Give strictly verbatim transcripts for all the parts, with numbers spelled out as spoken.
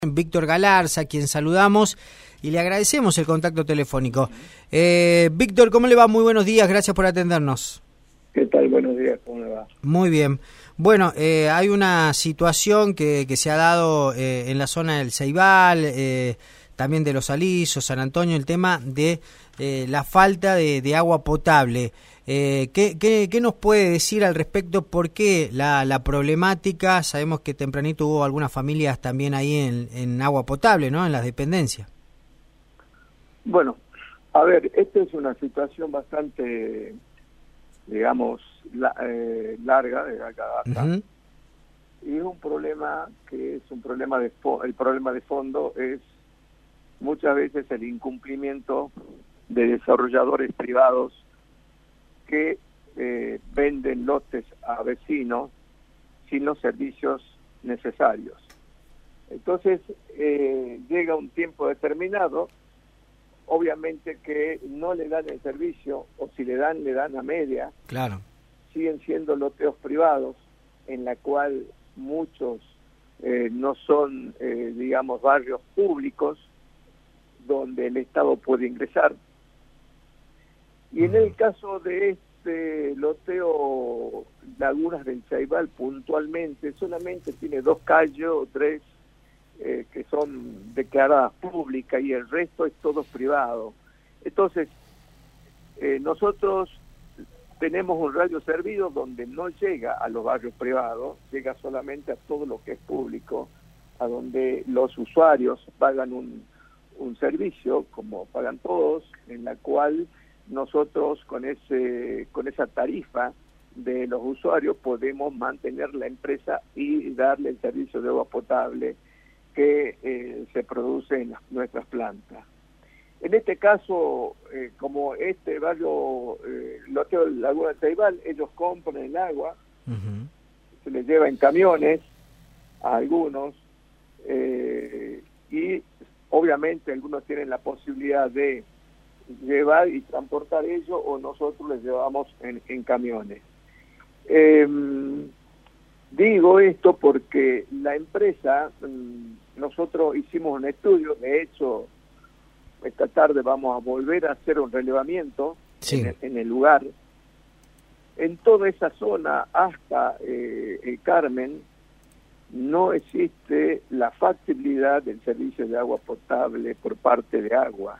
Víctor Galarza, a quien saludamos y le agradecemos el contacto telefónico. Eh, Víctor, ¿cómo le va? Muy buenos días, gracias por atendernos. ¿Qué tal? Buenos días, ¿cómo le va? Muy bien. Bueno, eh, hay una situación que, que se ha dado eh, en la zona del Ceibal, eh, también de Los Alisos, San Antonio, el tema de eh, la falta de, de agua potable. Eh, ¿qué, qué, ¿Qué nos puede decir al respecto? ¿Por qué la, la problemática? Sabemos que tempranito hubo algunas familias también ahí en, en agua potable, ¿no? En las dependencias. Bueno, a ver, esta es una situación bastante, digamos, la, eh, larga, de larga data. Uh-huh. Y es un problema que es un problema de fo- el problema de fondo es muchas veces el incumplimiento de desarrolladores privados que eh, venden lotes a vecinos sin los servicios necesarios. Entonces, eh, llega un tiempo determinado, obviamente que no le dan el servicio, o si le dan, le dan a media. Claro. Siguen siendo loteos privados, en la cual muchos eh, no son, eh, digamos, barrios públicos, donde el Estado puede ingresar. Y en el caso de este loteo Lagunas del Ceibal, puntualmente, solamente tiene dos calles o tres eh, que son declaradas públicas y el resto es todo privado. Entonces, eh, nosotros tenemos un radio servido donde no llega a los barrios privados, llega solamente a todo lo que es público, a donde los usuarios pagan un, un servicio, como pagan todos, en la cual nosotros con ese con esa tarifa de los usuarios podemos mantener la empresa y darle el servicio de agua potable que eh, se produce en las, nuestras plantas. En este caso, eh, como este barrio eh, loteo Laguna del Ceibal, ellos compran el agua, uh-huh. se les lleva en camiones a algunos eh, y obviamente algunos tienen la posibilidad de llevar y transportar ello, o nosotros les llevamos en, en camiones. Eh, digo esto porque la empresa, nosotros hicimos un estudio, de hecho esta tarde vamos a volver a hacer un relevamiento sí. en, el, en el lugar. En toda esa zona hasta eh, el Carmen no existe la factibilidad del servicio de agua potable por parte de Agua.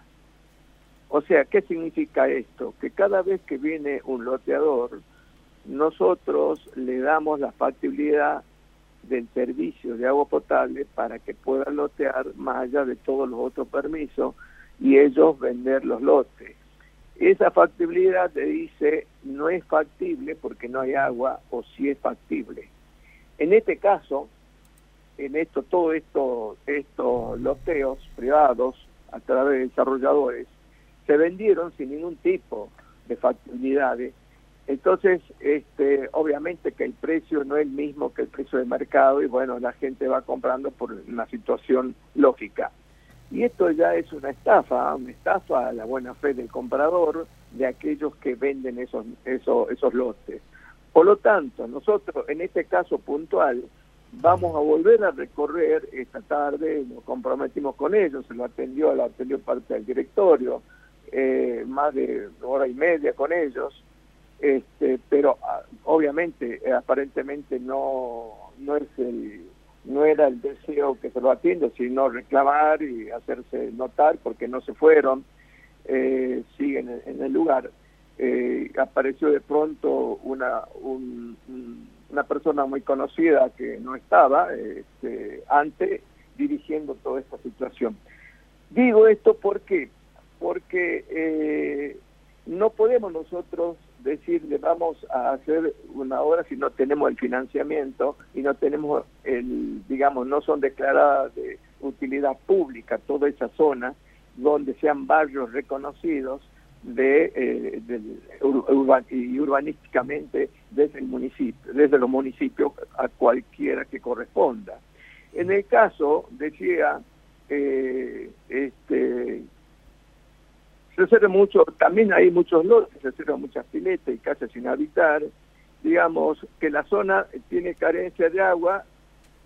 O sea, ¿qué significa esto? Que cada vez que viene un loteador, nosotros le damos la factibilidad del servicio de agua potable para que puedan lotear más allá de todos los otros permisos y ellos vender los lotes. Esa factibilidad te dice no es factible porque no hay agua, o sí es factible. En este caso, en esto, todo esto, estos loteos privados a través de desarrolladores se vendieron sin ningún tipo de factibilidades. Entonces, este, obviamente que el precio no es el mismo que el precio de mercado y bueno, la gente va comprando por una situación lógica. Y esto ya es una estafa, una estafa a la buena fe del comprador, de aquellos que venden esos, esos, esos lotes. Por lo tanto, nosotros en este caso puntual vamos a volver a recorrer esta tarde, nos comprometimos con ellos, se lo atendió, lo atendió parte del directorio, eh, más de hora y media con ellos, este, pero obviamente eh, aparentemente no no es el no era el deseo que se lo atienda, sino reclamar y hacerse notar porque no se fueron, eh, siguen en, en el lugar. Eh, apareció de pronto una un, un, una persona muy conocida que no estaba este, antes dirigiendo toda esta situación. Digo esto porque porque eh, no podemos nosotros decirle vamos a hacer una obra si no tenemos el financiamiento y no tenemos el, digamos, no son declaradas de utilidad pública toda esa zona donde sean barrios reconocidos de, eh, de urban, y urbanísticamente desde el municipio, desde los municipios a cualquiera que corresponda. En el caso, decía, eh, este se observa mucho, también hay muchos lotes, se observan muchas piletas y casas sin habitar, digamos que la zona tiene carencia de agua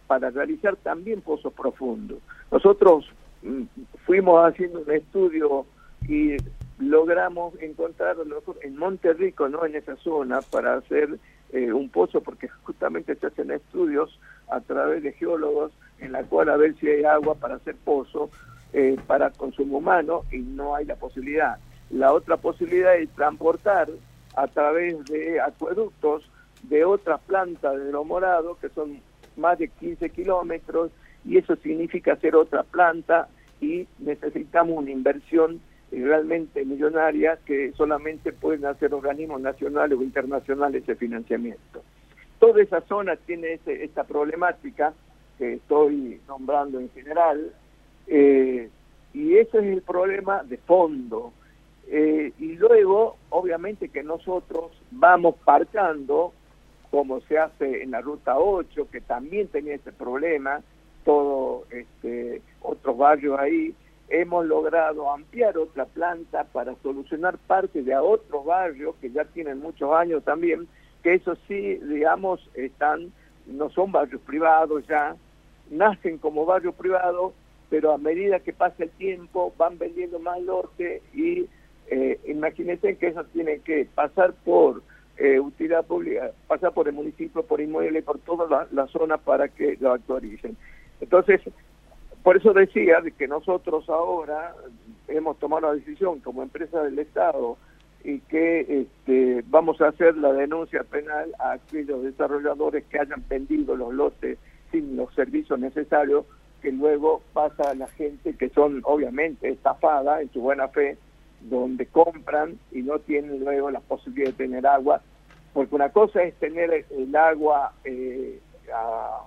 para realizar también pozos profundos. Nosotros mm, fuimos haciendo un estudio y logramos encontrar en Monterrico, ¿no?, en esa zona, para hacer eh, un pozo, porque justamente se hacen estudios a través de geólogos en la cual a ver si hay agua para hacer pozo eh, para consumo humano, y no hay la posibilidad. La otra posibilidad es transportar a través de acueductos de otras plantas de Los Morados, que son más de quince kilómetros, y eso significa hacer otra planta, y necesitamos una inversión realmente millonaria que solamente pueden hacer organismos nacionales o internacionales ese financiamiento. Toda esa zona tiene ese, esta problemática que estoy nombrando en general, eh, y ese es el problema de fondo. Eh, y luego, obviamente que nosotros vamos parcando, como se hace en la Ruta ocho, que también tenía ese problema, todo este, otros barrios ahí. Hemos logrado ampliar otra planta para solucionar parte de a otros barrios que ya tienen muchos años también, que eso sí, digamos, están, no son barrios privados ya, nacen como barrios privados, pero a medida que pasa el tiempo van vendiendo más lotes y eh, imagínense que eso tiene que pasar por eh, utilidad pública, pasar por el municipio, por inmueble, por toda la, la zona para que lo actualicen. Entonces, por eso decía de que nosotros ahora hemos tomado la decisión como empresa del Estado y que este, vamos a hacer la denuncia penal a aquellos desarrolladores que hayan vendido los lotes sin los servicios necesarios, que luego pasa a la gente que son obviamente estafadas en su buena fe, donde compran y no tienen luego la posibilidad de tener agua, porque una cosa es tener el agua eh, a,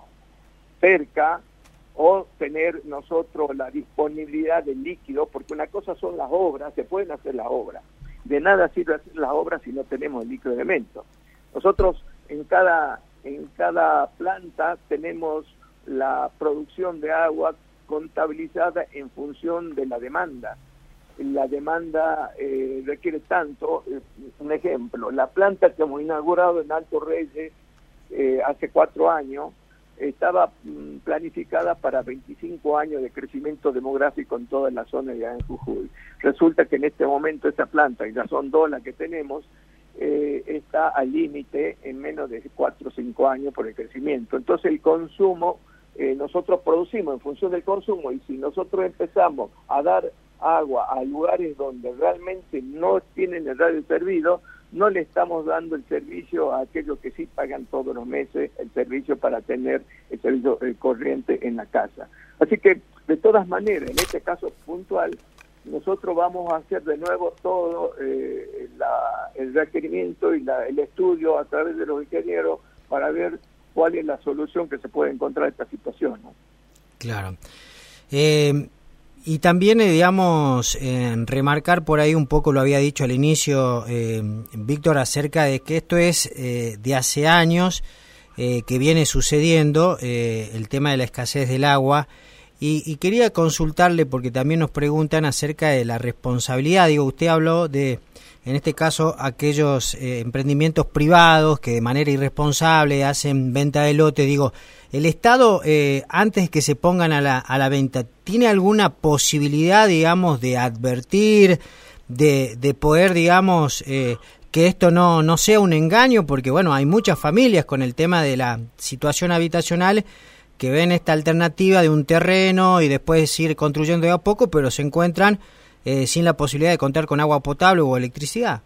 cerca, o tener nosotros la disponibilidad del líquido, porque una cosa son las obras, se pueden hacer las obras. De nada sirve hacer las obras si no tenemos el líquido de elemento. Nosotros en cada, en cada planta tenemos la producción de agua contabilizada en función de la demanda. La demanda eh, requiere tanto, eh, un ejemplo, la planta que hemos inaugurado en Alto Reyes eh, hace cuatro años, estaba planificada para veinticinco años de crecimiento demográfico en toda la zona de en Jujuy. Resulta que en este momento esa planta, y ya son dos las que tenemos, eh, está al límite en menos de cuatro o cinco años por el crecimiento. Entonces el consumo, eh, nosotros producimos en función del consumo, y si nosotros empezamos a dar agua a lugares donde realmente no tienen el radio servido, no le estamos dando el servicio a aquellos que sí pagan todos los meses el servicio para tener el servicio el corriente en la casa. Así que, de todas maneras, en este caso puntual, nosotros vamos a hacer de nuevo todo eh, la, el requerimiento y la, el estudio a través de los ingenieros para ver cuál es la solución que se puede encontrar a esta situación, ¿no? Claro. Eh... Y también, eh, digamos, eh, remarcar por ahí un poco, lo había dicho al inicio, eh, Víctor, acerca de que esto es eh, de hace años eh, que viene sucediendo, eh, el tema de la escasez del agua, y, y quería consultarle, porque también nos preguntan acerca de la responsabilidad. Digo, usted habló de, en este caso, aquellos eh, emprendimientos privados que de manera irresponsable hacen venta de lote. Digo, ¿el Estado, eh, antes que se pongan a la, a la venta, tiene alguna posibilidad, digamos, de advertir, de, de poder, digamos, eh, que esto no, no sea un engaño? Porque, bueno, hay muchas familias con el tema de la situación habitacional que ven esta alternativa de un terreno y después ir construyendo de a poco, pero se encuentran eh, sin la posibilidad de contar con agua potable o electricidad.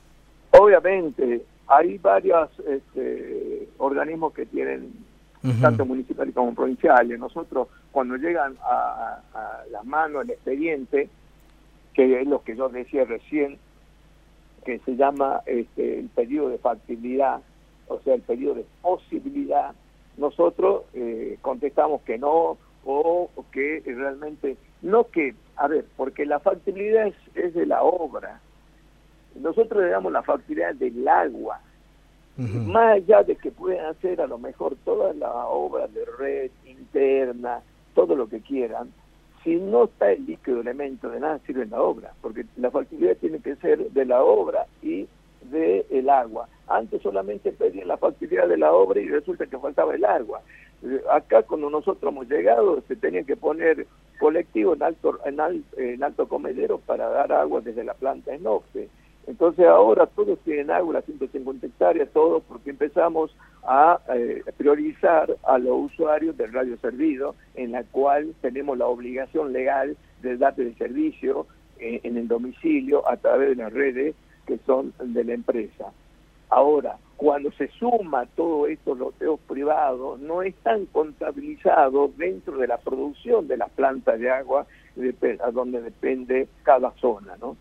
Obviamente, hay varios este, organismos que tienen, uh-huh, tanto municipales como provinciales. Nosotros, cuando llegan a, a la mano el expediente, que es lo que yo decía recién, que se llama este, el pedido de factibilidad, o sea, el pedido de posibilidad, nosotros eh, contestamos que no, o, o que realmente, no que, a ver, porque la factibilidad es, es de la obra. Nosotros le damos la factibilidad del agua. Uh-huh. Más allá de que puedan hacer a lo mejor todas las obras de red interna, todo lo que quieran, si no está el líquido elemento, de nada sirve la obra, porque la factibilidad tiene que ser de la obra y del agua. Antes solamente pedían la factibilidad de la obra y resulta que faltaba el agua. Acá cuando nosotros hemos llegado se tenían que poner colectivos en alto, en, al, en alto comedero para dar agua desde la planta Esnofre. Entonces ahora todos tienen agua, las ciento cincuenta hectáreas, todos, porque empezamos a eh, priorizar a los usuarios del radio servido, en la cual tenemos la obligación legal de darle el servicio eh, en el domicilio a través de las redes que son de la empresa. Ahora, cuando se suma todos estos loteos privados, no están contabilizados dentro de la producción de las plantas de agua, a donde depende cada zona, ¿no?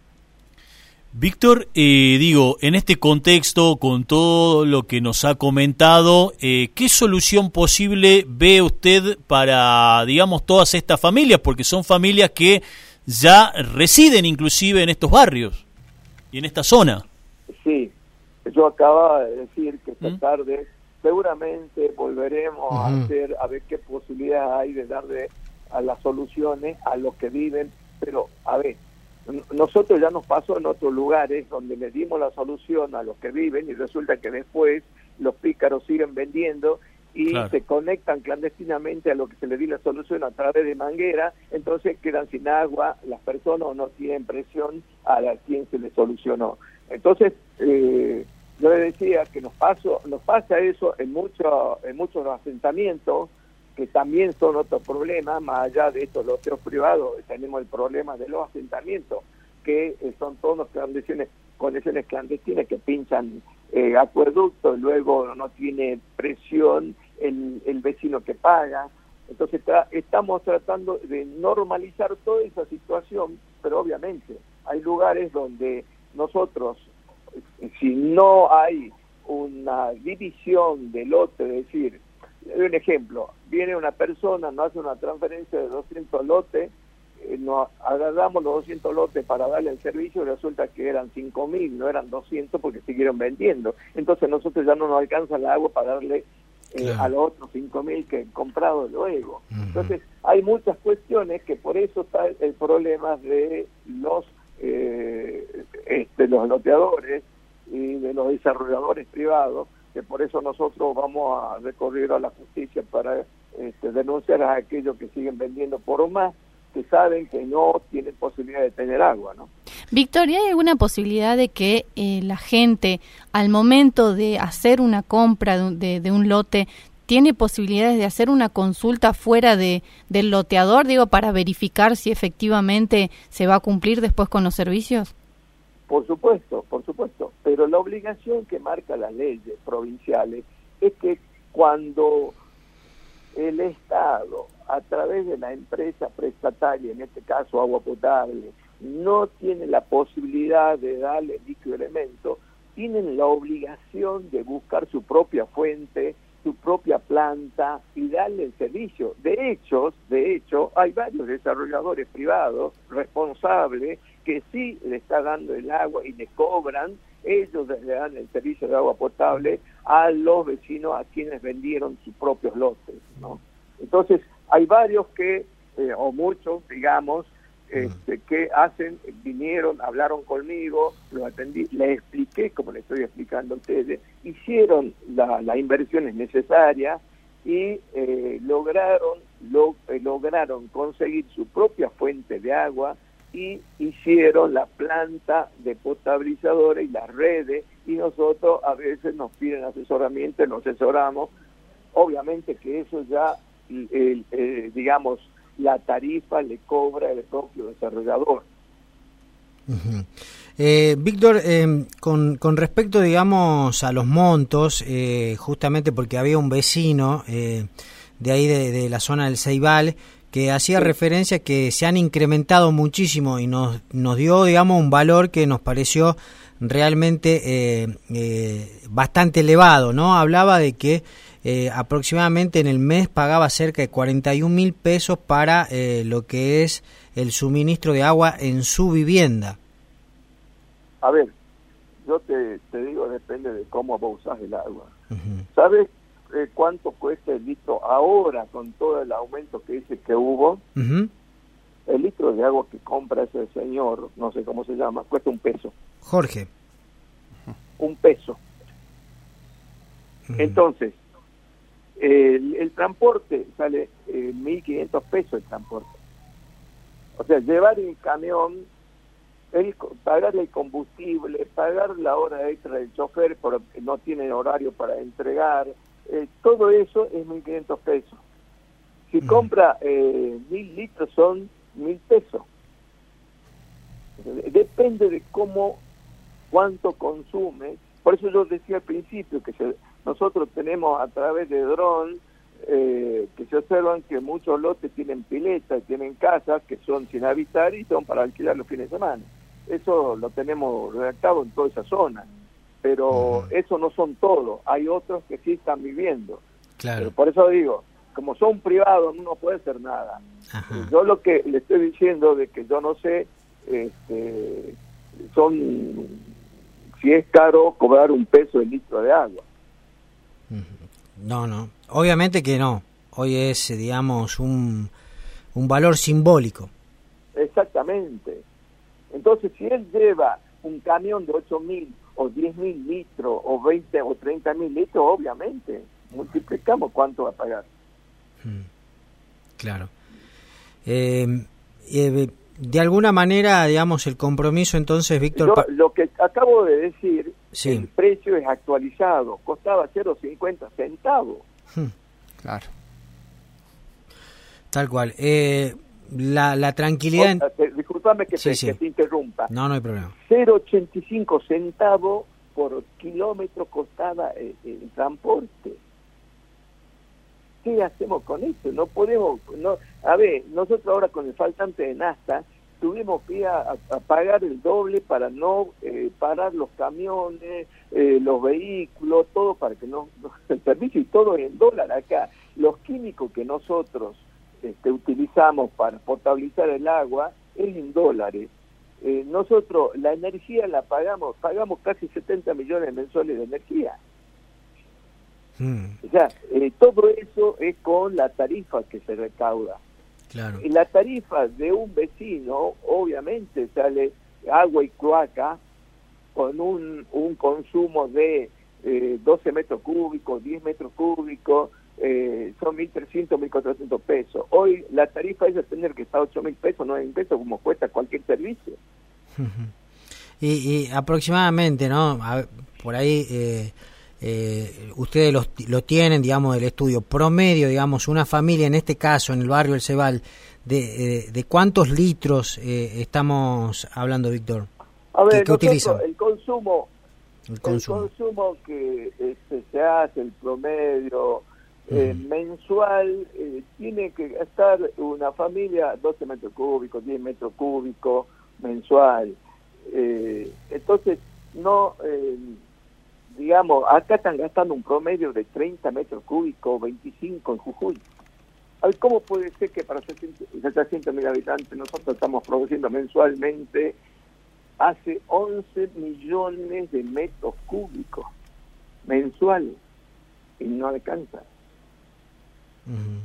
Víctor, eh, digo, en este contexto, con todo lo que nos ha comentado, eh, ¿qué solución posible ve usted para, digamos, todas estas familias? Porque son familias que ya residen inclusive en estos barrios y en esta zona. Sí, yo acababa de decir que esta ¿Mm? tarde seguramente volveremos uh-huh. a hacer, a ver qué posibilidad hay de darle a las soluciones a los que viven, pero a ver, nosotros ya nos pasó en otros lugares donde le dimos la solución a los que viven y resulta que después los pícaros siguen vendiendo y claro. se conectan clandestinamente a lo que se le dio la solución a través de manguera, entonces quedan sin agua las personas o no tienen presión a la quien se les solucionó. Entonces, eh, yo le decía que nos, pasó, nos pasa eso en, mucho, en muchos asentamientos, que también son otros problemas, más allá de estos loteos privados, tenemos el problema de los asentamientos, que eh, son todos clandestinos, conexiones clandestinas que pinchan eh, acueductos, y luego no tiene presión el, el vecino que paga. Entonces tra- estamos tratando de normalizar toda esa situación, pero obviamente hay lugares donde nosotros, si no hay una división de lote, es decir, le doy un ejemplo, viene una persona, nos hace una transferencia de doscientos lotes, eh, nos agarramos los doscientos lotes para darle el servicio y resulta que eran cinco mil, no eran doscientos porque siguieron vendiendo. Entonces nosotros ya no nos alcanza el agua para darle eh, claro. a los otros cinco mil que han comprado luego. Uh-huh. Entonces hay muchas cuestiones que por eso está el problema de los, eh, este, los loteadores y de los desarrolladores privados, que por eso nosotros vamos a recurrir a la justicia para este, denunciar a aquellos que siguen vendiendo por más, que saben que no tienen posibilidad de tener agua, ¿no? Víctor, ¿hay alguna posibilidad de que eh, la gente, al momento de hacer una compra de, de, de un lote, tiene posibilidades de hacer una consulta fuera de del loteador, digo, para verificar si efectivamente se va a cumplir después con los servicios? Por supuesto, por supuesto, pero la obligación que marca las leyes provinciales es que cuando el Estado, a través de la empresa prestataria, en este caso agua potable, no tiene la posibilidad de darle líquido elemento, tienen la obligación de buscar su propia fuente, su propia planta y darle el servicio. De hecho, de hecho, hay varios desarrolladores privados responsables que sí le está dando el agua y le cobran, ellos le dan el servicio de agua potable a los vecinos a quienes vendieron sus propios lotes, ¿no? Entonces, hay varios que, eh, o muchos, digamos, este, que hacen, vinieron, hablaron conmigo, los atendí, les expliqué, como les estoy explicando a ustedes, hicieron las la inversiones necesarias y eh, lograron, lo, eh, lograron conseguir su propia fuente de agua y hicieron la planta de potabilizadores y las redes, y nosotros a veces nos piden asesoramiento, nos asesoramos. Obviamente que eso ya, el, el, digamos, la tarifa le cobra el propio desarrollador. Uh-huh. Eh, Víctor, eh, con, con respecto, digamos, a los montos, eh, justamente porque había un vecino eh, de ahí de, de la zona del Ceibal que hacía sí. referencia que se han incrementado muchísimo y nos, nos dio, digamos, un valor que nos pareció realmente eh, eh, bastante elevado, ¿no? Hablaba de que eh, aproximadamente en el mes pagaba cerca de cuarenta y un mil pesos para eh, lo que es el suministro de agua en su vivienda. A ver, yo te, te digo, depende de cómo vos usás el agua. Uh-huh. ¿Sabes eh, cuánto cuesta el litro ahora con todo el aumento que dice que hubo? Uh-huh. El litro de agua que compra ese señor, no sé cómo se llama, cuesta un peso. Jorge. Un peso. Uh-huh. Entonces, el, el transporte sale eh, mil quinientos pesos el transporte. O sea, llevar el camión, el, pagar el combustible, pagar la hora extra del chofer porque no tiene horario para entregar, eh, todo eso es mil quinientos pesos. Si mm. compra eh, mil litros son mil pesos. Depende de cómo, cuánto consume. Por eso yo decía al principio que se, nosotros tenemos a través de dron eh, que se observan que muchos lotes tienen piletas, tienen casas que son sin habitar y son para alquilar los fines de semana. Eso lo tenemos redactado en toda esa zona, pero uh-huh. eso no son todos, hay otros que sí están viviendo. Claro. Pero por eso digo, como son privados no puede hacer nada. Uh-huh. Yo lo que le estoy diciendo de que yo no sé, este, son si es caro cobrar un peso el litro de agua. Uh-huh. No, no, obviamente que no. Hoy es, digamos, un, un valor simbólico. Exactamente. Entonces, si él lleva un camión de ocho mil o diez mil litros o veinte o treinta mil litros, obviamente, multiplicamos cuánto va a pagar. Hmm. Claro. Eh, eh, de alguna manera, digamos, el compromiso entonces, Víctor... Yo, lo que acabo de decir, sí. El precio es actualizado, costaba cero coma cincuenta centavos. Hmm. Claro. Tal cual. Eh... La, la tranquilidad... O sea, disculpame que, sí, te, sí. que te interrumpa. No, no hay problema. cero coma ochenta y cinco centavos por kilómetro costaba el, el transporte. ¿Qué hacemos con eso? No podemos... no A ver, nosotros ahora con el faltante de nafta tuvimos que ir a, a pagar el doble para no eh, parar los camiones, eh, los vehículos, todo para que no... El servicio y todo en dólar acá. Los químicos que nosotros... Este, utilizamos para potabilizar el agua es en dólares. Eh, nosotros la energía la pagamos, pagamos casi setenta millones mensuales de energía. Mm. O sea, eh, todo eso es con la tarifa que se recauda. Claro. Y la tarifa de un vecino, obviamente, sale agua y cloaca con un, un consumo de eh, doce metros cúbicos, diez metros cúbicos, Eh, son mil trescientos, mil cuatrocientos pesos. Hoy la tarifa es de tener que estar ocho mil pesos, nueve mil pesos, como cuesta cualquier servicio. y, y aproximadamente, ¿no? A, por ahí eh, eh, ustedes los, lo tienen, digamos, del estudio promedio, digamos, una familia, en este caso, en el barrio El Ceibal, de, eh, de cuántos litros eh, estamos hablando, Víctor. A ver, ¿Qué, qué utilizan? El consumo, el consumo, el consumo que este, se hace, el promedio... Eh, uh-huh. mensual, eh, tiene que gastar una familia doce metros cúbicos, diez metros cúbicos mensual. Eh, entonces, no, eh, digamos, acá están gastando un promedio de treinta metros cúbicos, veinticinco en Jujuy. A ver, ¿cómo puede ser que para setecientos mil habitantes nosotros estamos produciendo mensualmente hace once millones de metros cúbicos mensuales y no alcanza? Uh-huh.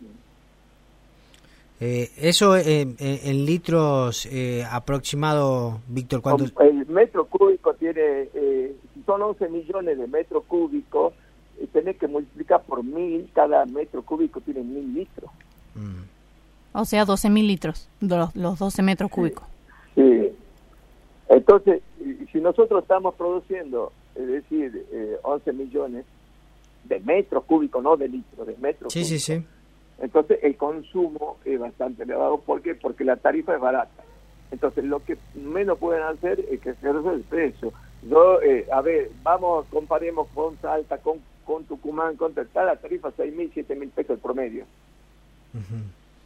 Eh, eso eh, eh, en litros eh, aproximado, Víctor, ¿cuánto? El metro cúbico tiene, eh, son once millones de metros cúbicos, y tenés que multiplicar por mil, cada metro cúbico tiene mil litros. Mm. O sea, doce mil litros, los, los doce metros cúbicos. Sí. Entonces, si nosotros estamos produciendo, es decir, eh, once millones de metros cúbicos, no de litros, de metros sí, cúbicos. Sí, sí, Entonces el consumo es bastante elevado. ¿Por qué? Porque la tarifa es barata. Entonces lo que menos pueden hacer es que ejercer el precio. Yo, eh, a ver, vamos, comparemos con Salta, con, con Tucumán, con tal, la tarifa seis mil, siete mil pesos el promedio. Uh-huh.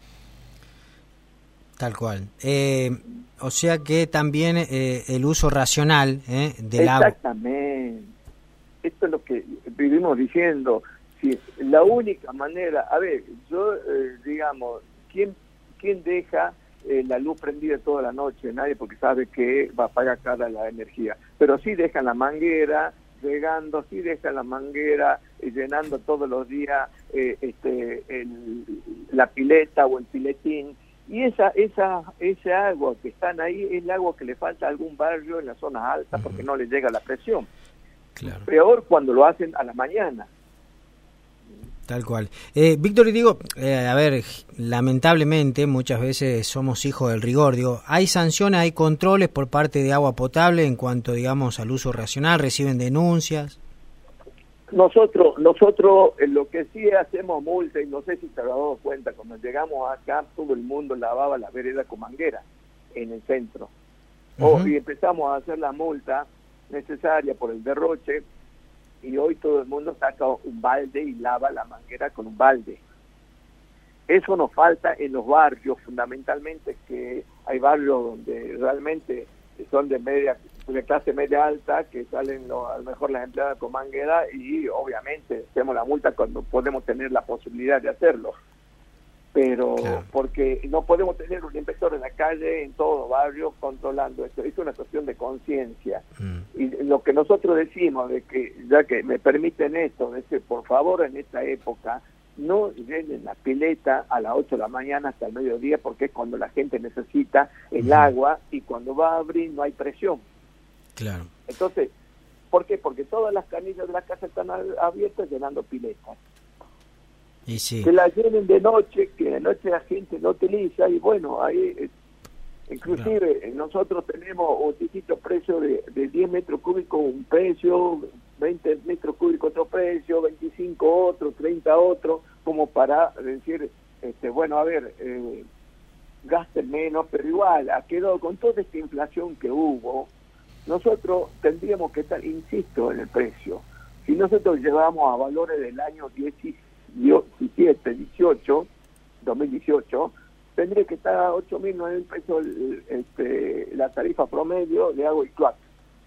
Tal cual. Eh, o sea que también eh, el uso racional eh, del agua. Exactamente. Esto es lo que vivimos diciendo. Si la única manera, a ver, yo, eh, digamos, ¿quién, quién deja eh, la luz prendida toda la noche? Nadie, porque sabe que va a pagar cara la energía. Pero sí dejan la manguera regando, sí dejan la manguera eh, llenando todos los días eh, este, el, la pileta o el piletín. Y esa, esa, ese agua que están ahí es el agua que le falta a algún barrio en las zonas altas porque no le llega la presión. Claro. Peor cuando lo hacen a la mañana. Tal cual. Eh, Víctor, y digo, eh, a ver, lamentablemente muchas veces somos hijos del rigor. Digo, ¿hay sanciones, hay controles por parte de Agua Potable en cuanto, digamos, al uso racional? ¿Reciben denuncias? Nosotros, nosotros eh, lo que sí hacemos multa, y no sé si te has dado cuenta, cuando llegamos acá todo el mundo lavaba la vereda con manguera en el centro. Uh-huh. Oh, y empezamos a hacer la multa necesaria por el derroche, y hoy todo el mundo saca un balde y lava la manguera con un balde. Eso nos falta en los barrios, fundamentalmente, que hay barrios donde realmente son de media, de clase media alta, que salen lo, a lo mejor las empleadas con manguera, y obviamente hacemos la multa cuando podemos tener la posibilidad de hacerlo. Pero claro, porque no podemos tener un inspector en la calle en todos los barrios controlando esto. Es una cuestión de conciencia. Mm. Y lo que nosotros decimos, de que ya que me permiten esto, de que por favor en esta época no llenen la pileta a las ocho de la mañana hasta el mediodía, porque es cuando la gente necesita el mm. agua, y cuando va a abrir no hay presión. Claro. Entonces, ¿por qué? Porque todas las canillas de la casa están abiertas llenando piletas. Y sí. Que la llenen de noche, que de noche la gente no utiliza, y bueno, ahí eh, inclusive claro, nosotros tenemos un distinto precio de, de diez metros cúbicos un precio, veinte metros cúbicos otro precio, veinticinco otro, treinta otro, como para decir, este bueno, a ver, eh, gasten menos, pero igual, ha quedado con toda esta inflación que hubo, nosotros tendríamos que estar, insisto, en el precio. Si nosotros llevamos a valores del año diecisiete, dieciocho, dos mil dieciocho, tendría que estar a ocho mil, nueve mil pesos este, la tarifa promedio de agua y cloaca.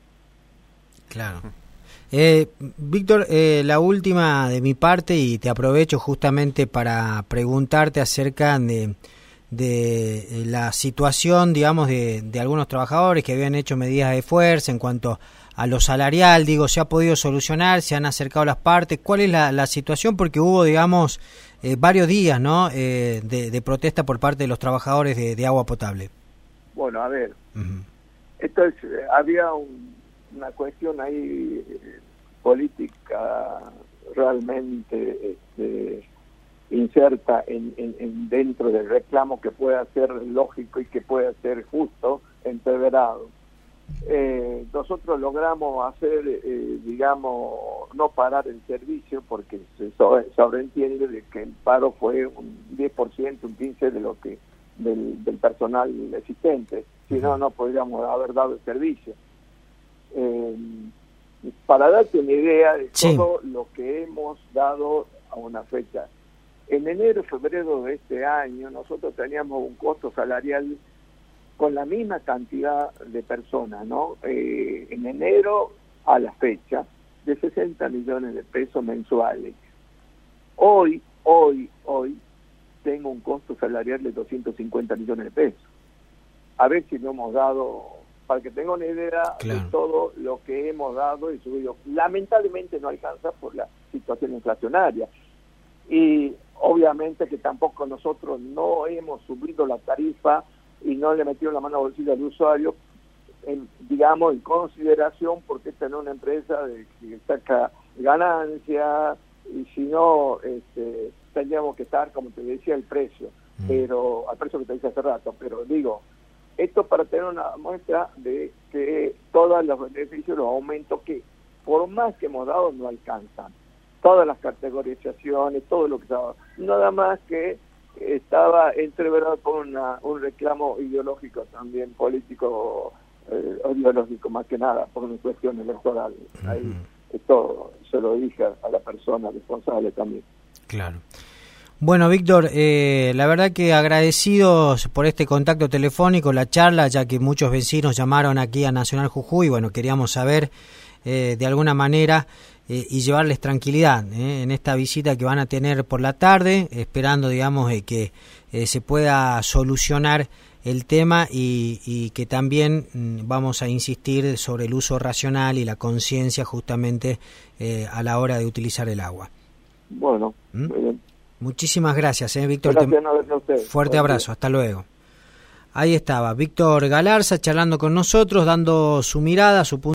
Claro. Eh, Víctor, eh, la última de mi parte, y te aprovecho justamente para preguntarte acerca de, de la situación, digamos, de, de algunos trabajadores que habían hecho medidas de fuerza en cuanto a lo salarial. Digo, ¿se ha podido solucionar? ¿Se han acercado las partes? ¿Cuál es la, la situación? Porque hubo, digamos, eh, varios días, ¿no?, eh, de, de protesta por parte de los trabajadores de, de agua potable. Bueno, a ver, uh-huh. esto es, había un, una cuestión ahí eh, política realmente este, inserta en, en, en dentro del reclamo, que pueda ser lógico y que pueda ser justo, entreverado. Eh, nosotros logramos hacer, eh, digamos, no parar el servicio, porque se sobreentiende de que el paro fue un diez por ciento, un quince por ciento de lo que del, del personal existente, si no, no podríamos haber dado el servicio. Eh, para darte una idea de sí. todo lo que hemos dado a una fecha, en enero, febrero de este año, nosotros teníamos un costo salarial con la misma cantidad de personas, ¿no? Eh, en enero a la fecha, de sesenta millones de pesos mensuales. Hoy, hoy, hoy, tengo un costo salarial de doscientos cincuenta millones de pesos. A ver si no hemos dado, para que tenga una idea claro. de todo lo que hemos dado y subido. Lamentablemente no alcanza por la situación inflacionaria. Y obviamente que tampoco nosotros no hemos subido la tarifa y no le metieron la mano a bolsillo al usuario, en, digamos, en consideración, porque esta no es una empresa de, que saca ganancia, y si no, este, tendríamos que estar, como te decía, el precio, mm. pero al precio que te dije hace rato, pero digo, esto para tener una muestra de que todos los beneficios, los aumentos que por más que hemos dado no alcanzan, todas las categorizaciones, todo lo que estaba, nada más que estaba entreverado con una, un reclamo ideológico también, político, eh, ideológico más que nada, por una cuestión electoral. Uh-huh. Ahí todo se lo dije a la persona responsable también. Claro. Bueno, Víctor, eh, la verdad que agradecidos por este contacto telefónico, la charla, ya que muchos vecinos llamaron aquí a Nacional Jujuy, bueno, queríamos saber eh, de alguna manera Eh, y llevarles tranquilidad eh, en esta visita que van a tener por la tarde, esperando, digamos, eh, que eh, se pueda solucionar el tema, y, y que también mm, vamos a insistir sobre el uso racional y la conciencia justamente eh, a la hora de utilizar el agua. Bueno, ¿Mm? muy bien. Muchísimas gracias, eh, Víctor. Gracias, Te... a usted. Fuerte Buen abrazo, día. Hasta luego. Ahí estaba Víctor Galarza charlando con nosotros, dando su mirada, su punto